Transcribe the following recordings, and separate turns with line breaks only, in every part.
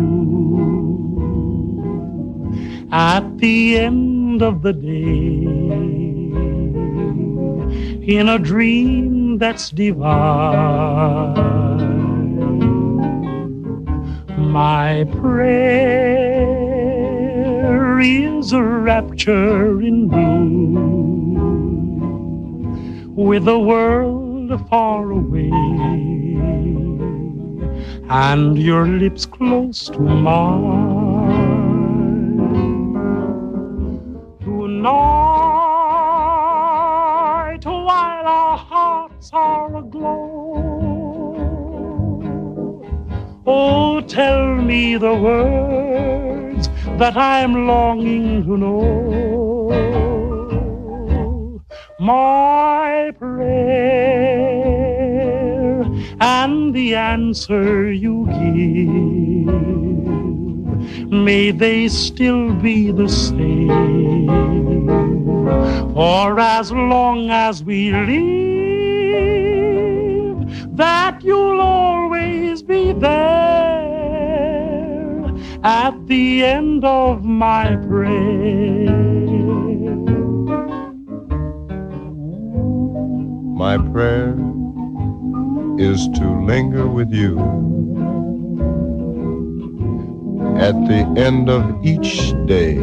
you at the end of the day, in a dream that's divine. My prayer is a rapture in blue, with the world far away and your lips close to mine. Tonight, while our hearts are aglow, oh, tell me the words that I'm longing to know. My prayer and the answer you give, may they still be the same. For as long as we live, that you'll always be there at the end of my prayer.
My prayer is to linger with you at the end of each day,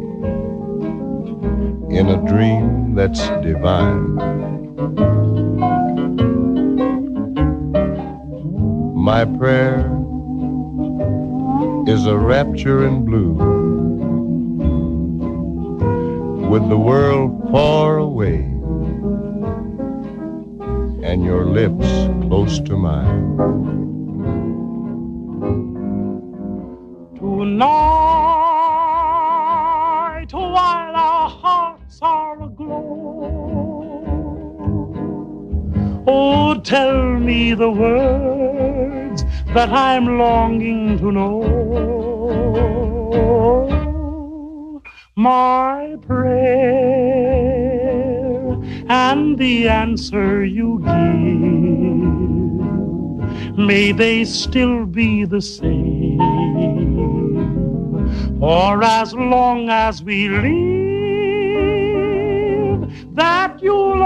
in a dream that's divine. My prayer is a rapture in blue, with the world far away and your lips close to mine.
Tonight, while our hearts are aglow, oh, tell me the words that I'm longing to know. My prayer and the answer you give, may they still be the same. For as long as we live, that you'll